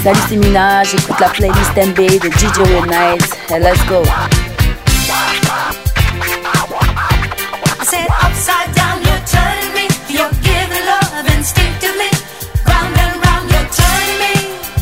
Salut, c'est Mina, j'écoute la playlist MB de DJ Midnight. Et let's go. I said upside down, you're turning me. You're giving love instinctively. Round and round, you're turning me.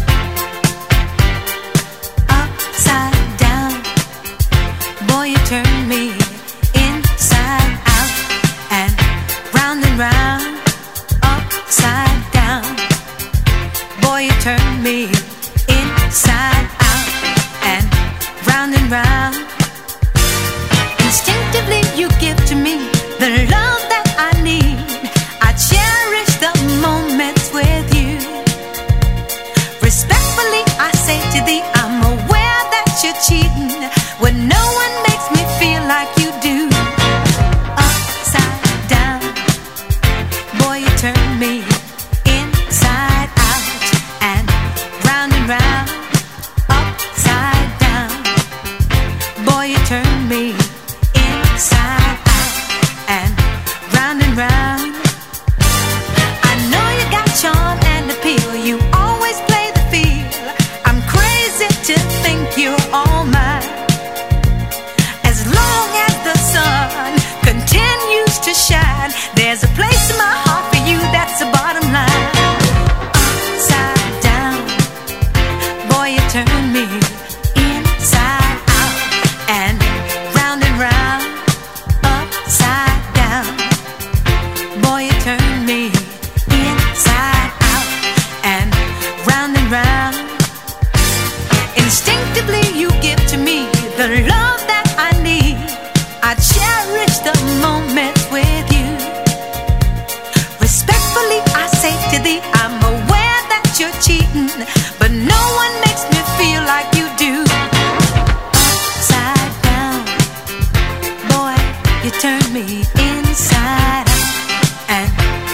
Upside down, boy, you turn me inside out. And round, upside down, boy, you turn me inside out. And round, instinctively you give to me the love that I need. I cherish the moments with you. Respectfully I say to thee, I'm aware that you're cheating when no one makes me feel like you do. Upside down, boy, you turn me inside out. And round, upside down, boy, you turn me inside out. And round, I know you got charm and appeal. You always play the field. I'm crazy to think you're all mine. As long as the sun continues to shine, there's a place in my heart for you, that's the bottom line. Upside down, boy, you turn me inside out. And round, upside down, boy, you turn me inside out. And round, instinctively you give to me the love that I need. I cherish the moments with you. Respectfully I say to thee, I'm aware that you're cheating, but no one makes me feel like you do. Upside down, boy, you turn me inside out. And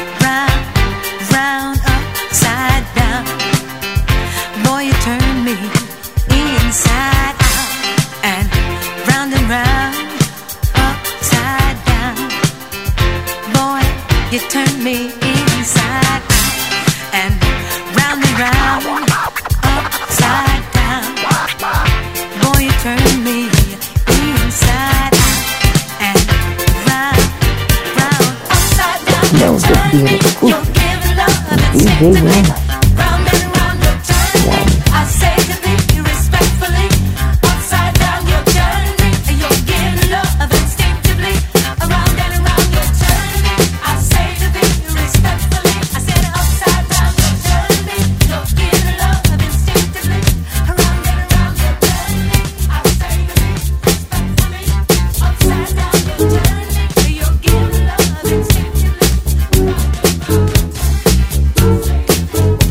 round, upside down, boy, you turn me inside out. And round, upside down, boy, you turn me inside out. And round, upside down, boy, you turn me inside out. And round, upside down, No, just beautiful. you're giving love DJ Midnight. round and round, you're turning me. I say to thee respectfully, upside down, you're turning me. You're giving love instinctively. Around and around, you're turning me. I say to thee respectfully, I said upside down, you're turning me. You're giving love instinctively. Around and around, you're turning me. I say to thee respectfully, upside down, you're turning me. You're giving love instinctively.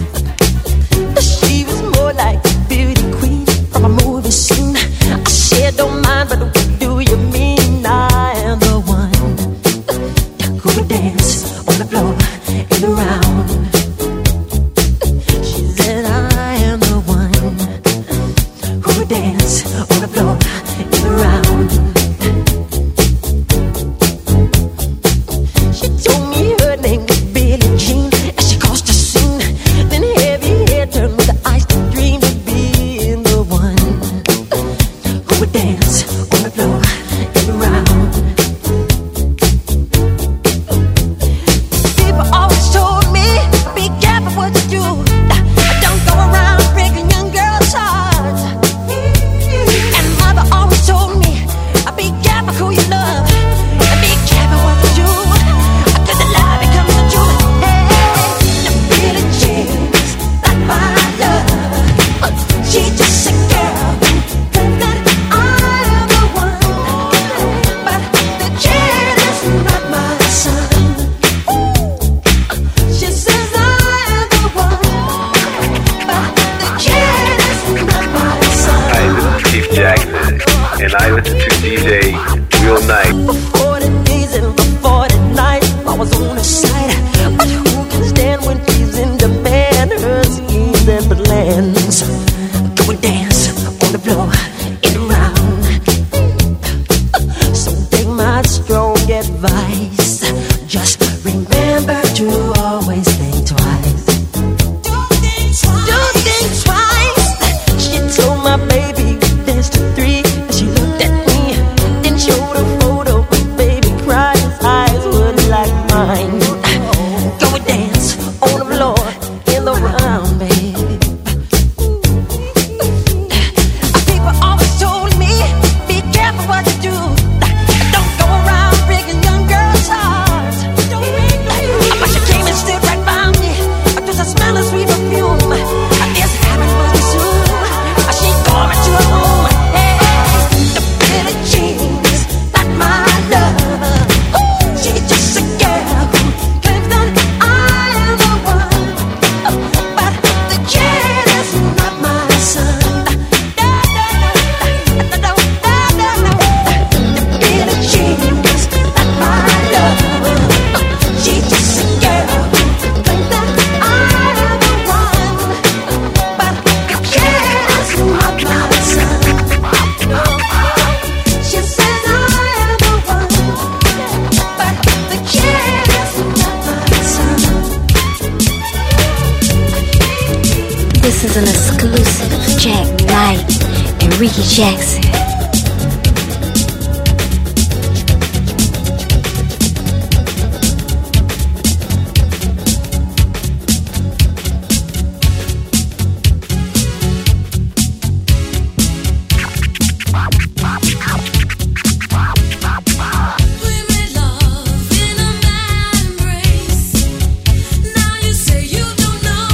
This is an exclusive of Jack Knight and Ricky Jackson.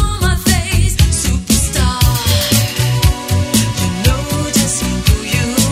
You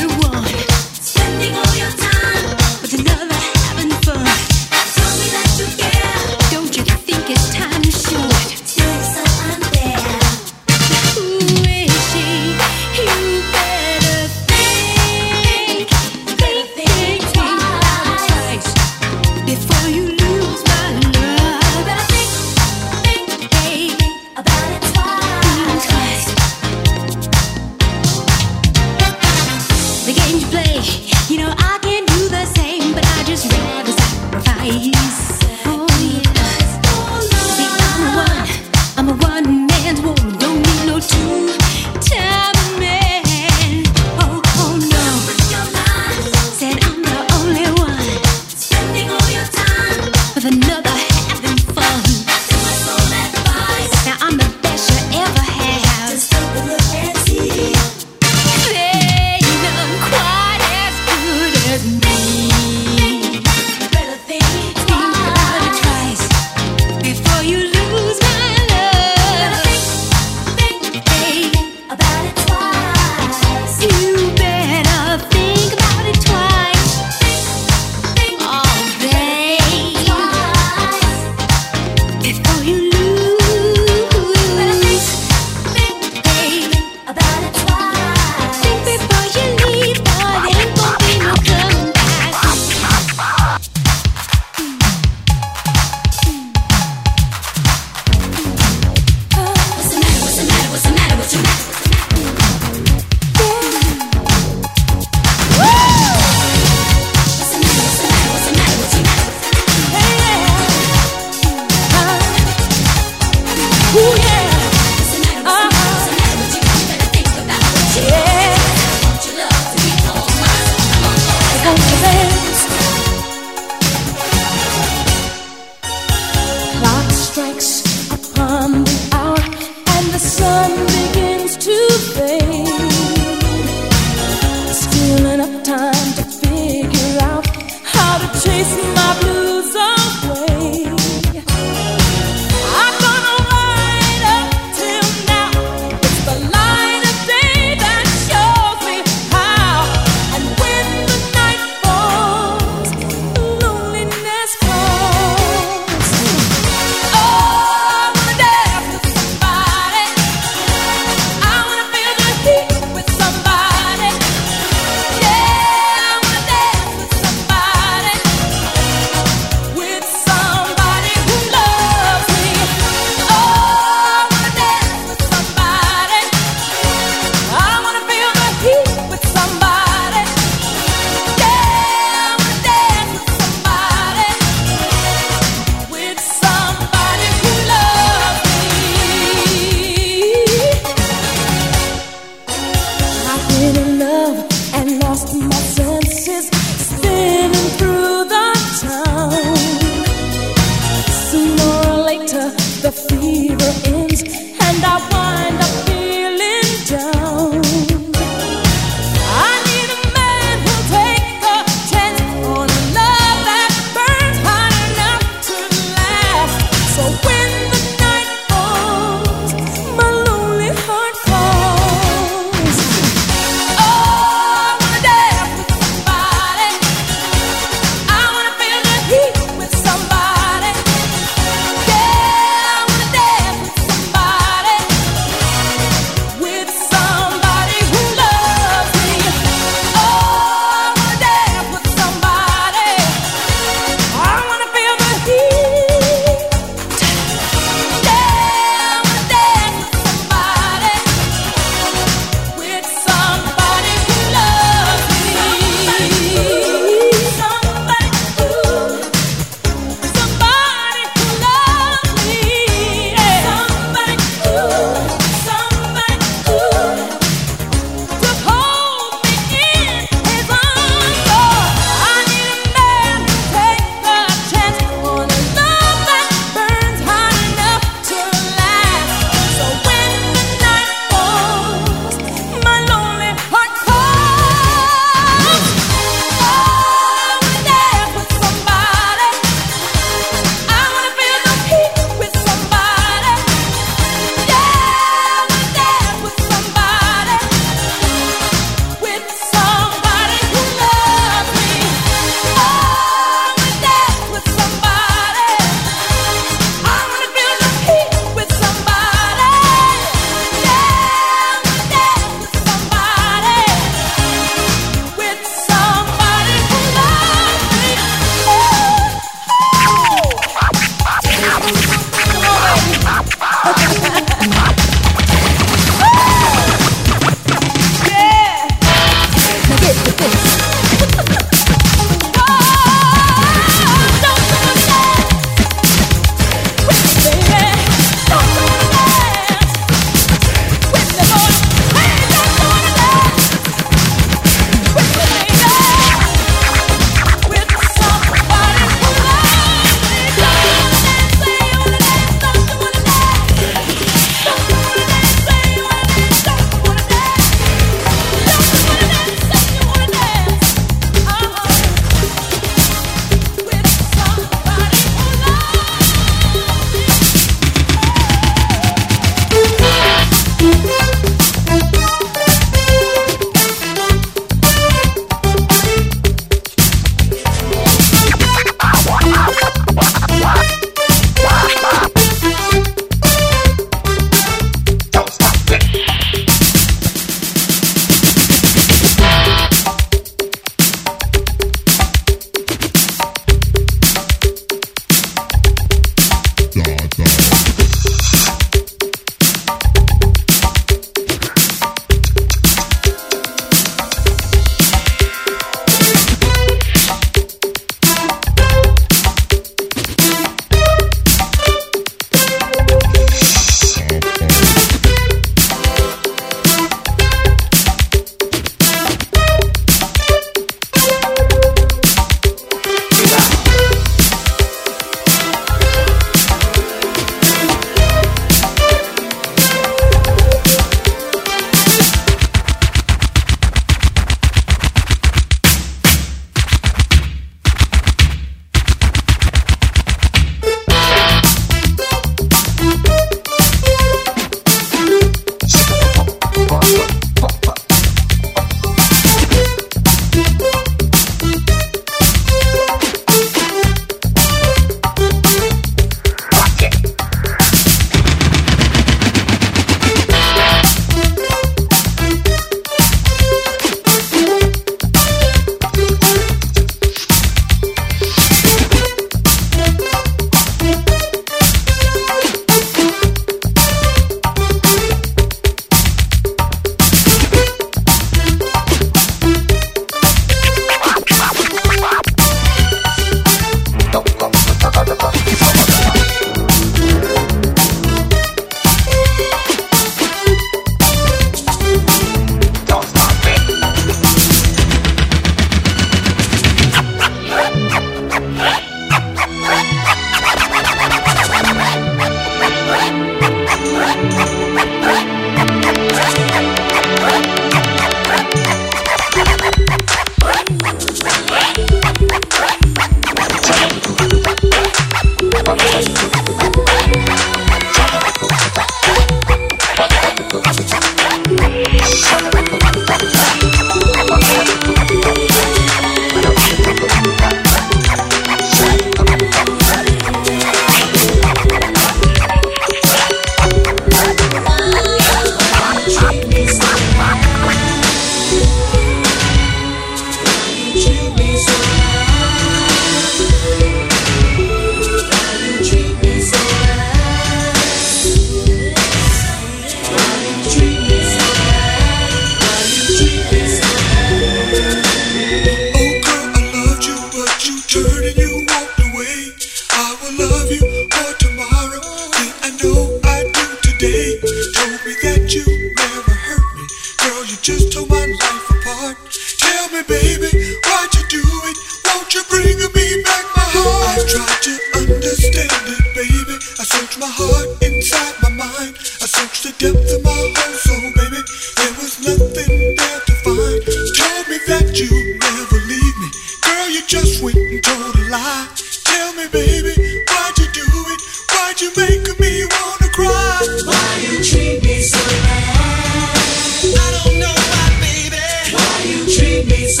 me, baby, why'd you do it? Won't you bring me back my heart? I tried to understand it, baby. I searched my heart inside my mind. I searched the depth of my whole soul, baby. There was nothing there to find. Told me that you'd never leave me. Girl, you just went and told a lie. Tell me, baby, why'd you do it? Why'd you make me wanna cry? Why you treat me so bad? I don't know why, baby. Why you treat me so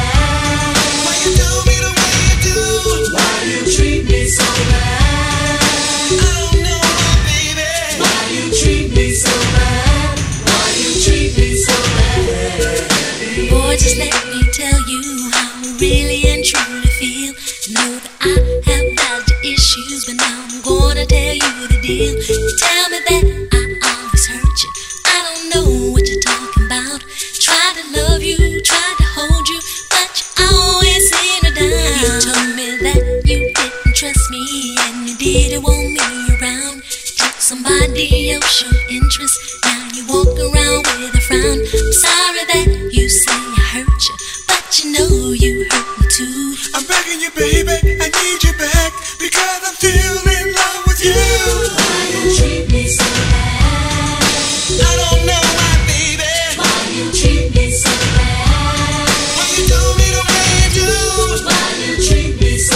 bad? Why you do me the way you do? Why you treat me so bad? I don't know why, baby. Why you treat me so bad? Why you treat me so bad? Boy, just let me tell you how I really and truly feel. Know that I have valid issues, but now I'm gonna tell you the deal. You tell me that I always hurt you. I don't know what you're talking about. Tried to love you, tried to hold you, but you always seem to down. You told me that you didn't trust me and you didn't want me around. Took somebody else your interest. Now you walk around with a frown. I'm sorry that you say I hurt you, but you know you hurt me too. I'm begging you, baby, I need you back because I'm still in love with you. Why you treat me so bad? I don't know why, baby. Why you treat me so bad? Why you do me the way you do? Why you treat me so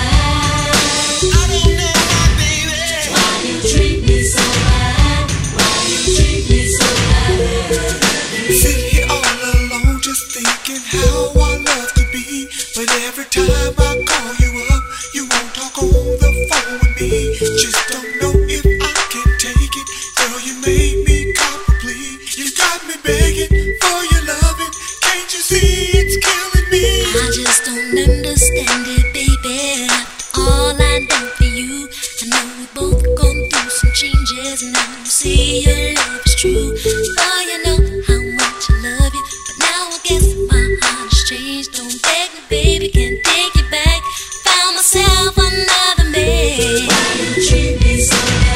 bad? I don't know why, baby. Why you treat me so bad? Why you treat me so bad? Sit here all alone just thinking how I love to be. But every time I call you up, you won't talk on the phone with me. Just don't know if I can take it. Girl, you made me cop a plea. You got me begging for your loving. Can't you see it's killing me? I just don't understand it, baby. After all I done for you, I know we both gone through some changes, and now you see your love is true. Oh, you know how much I love you, but now I guess my heart has changed. Don't beg me, baby, can't take it back. Found myself another man. Why you treat me so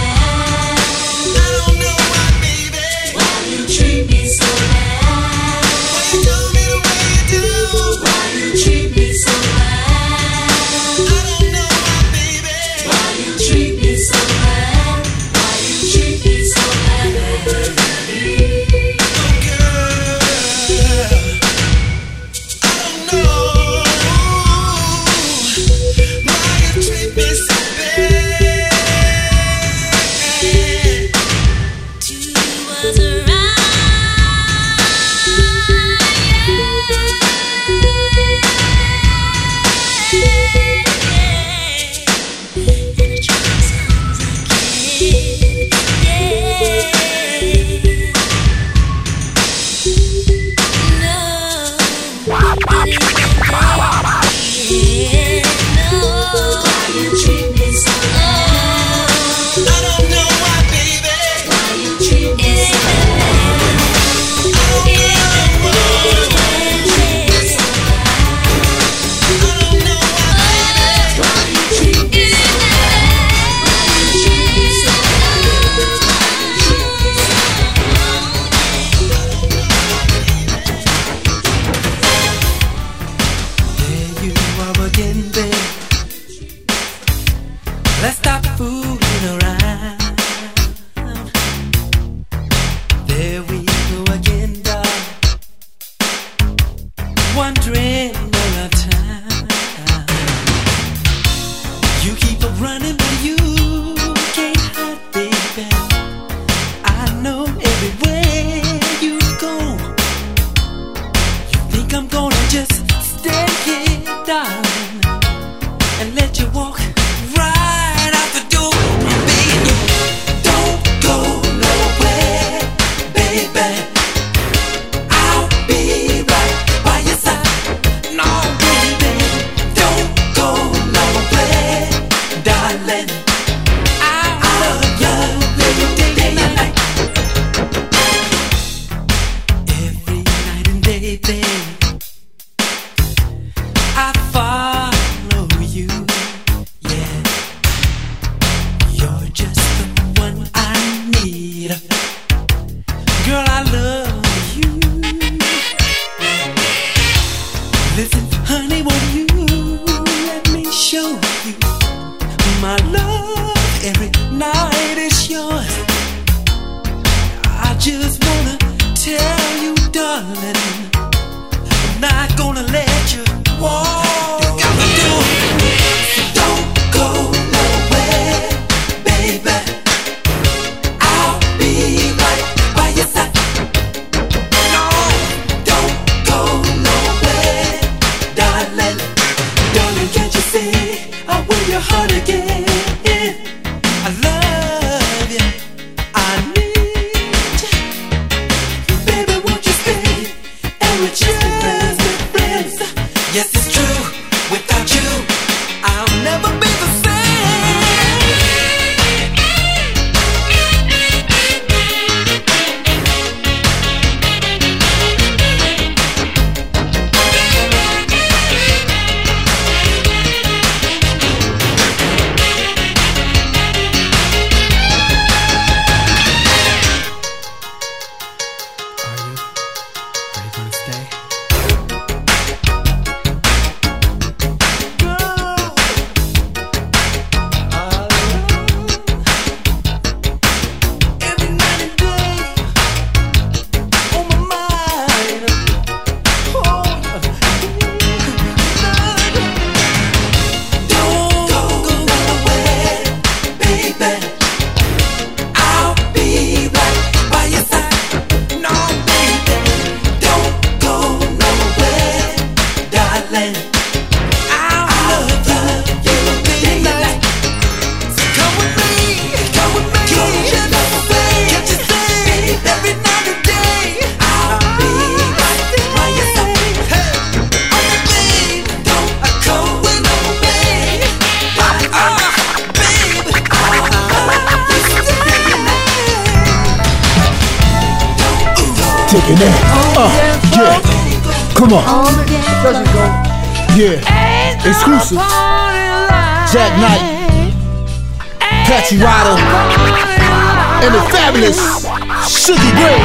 bad? I don't know why, baby. Why you treat me so bad? Why you do me the way you do? Why you treat me so bad? I don't know why, baby. Why you treat me so bad? Why you treat me so bad? Oh, girl, I don't know why you treat me so bad. Two was Why you treat me so bad? I don't know why, baby. Why you treat me so bad? Let's stop fooling around. There we go again, darling. Wondering all the time. You keep on running, but you can't hide, baby. I know everywhere you go. You think I'm gonna just stay here, darling, and let you walk right out the door, baby. Don't go nowhere, baby. I'll be right by your side. No, baby, don't go nowhere, darling. I love you, day and night. Every night and day, babe, I fall Listen, honey, won't you let me show you my love every night is yours. I just wanna tell you, darling, I'm not gonna let you walk out the door. So don't go nowhere, baby. I'll be right by your side. No, don't go nowhere, darling. Darling, can't you see I will your heart again? I love you, I need you. Baby, won't you stay? And we're just friends. Yes, it's true, without you I'll never be the Taking that. Yeah. Come on. Yeah. Exclusive. Jack Knight, Patsy Ryder, and the fabulous Sugar Ray.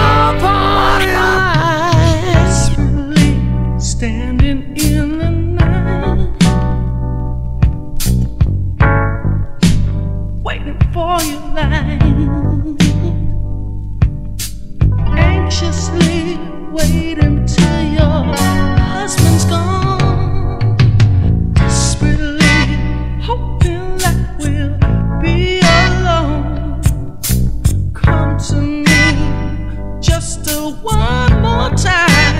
Standing in the night, waiting for your line, anxiously waiting till your husband's gone, desperately hoping that we'll be alone. Come to me just one more time.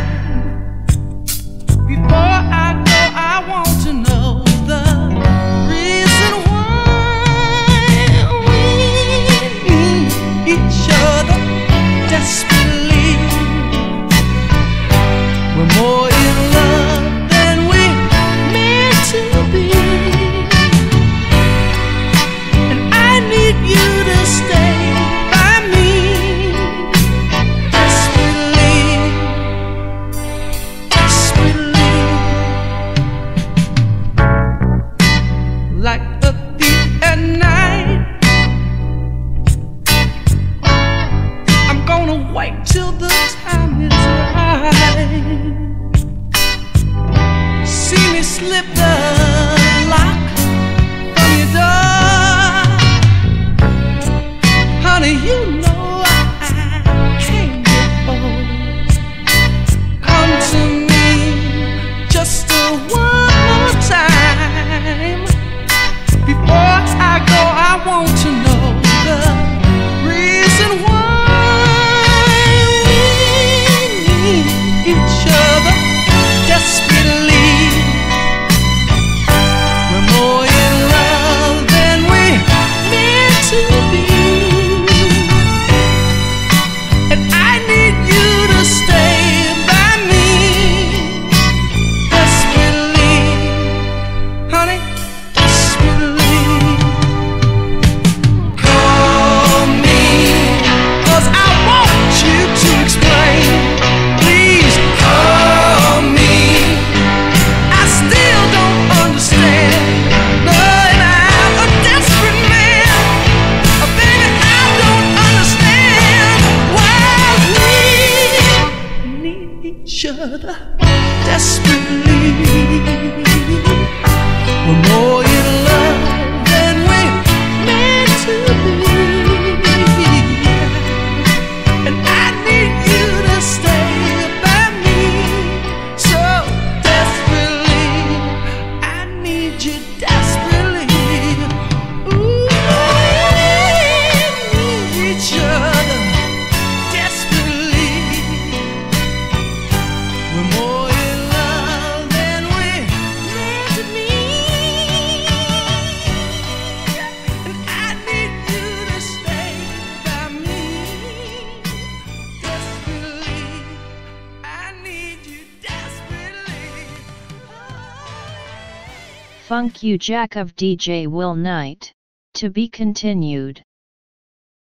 Before I go, I want to know the reason why we need each other desperately. We're more in love than we meant to be, and I need you to stay by me desperately. Like a thief at night, I'm gonna wait till the time is right. See me slip the lock from your door, honey, you know I can't get old. Come to me just one more time. Before I go, I want to know the reason why we need each other desperately. We're more in love than we meant to be, and I need you to stay by me desperately, honey. Call me, 'cause I want you to explain. Please call desperately. We're more in love than we're meant to be. And I need you to stay by me so desperately. I need you desperately. Ooh, we need each other desperately. We're more in love than we're meant to be. And I need you to stay by me desperately. I need you desperately. Funk You Jack of DJ Will Knight. To be continued.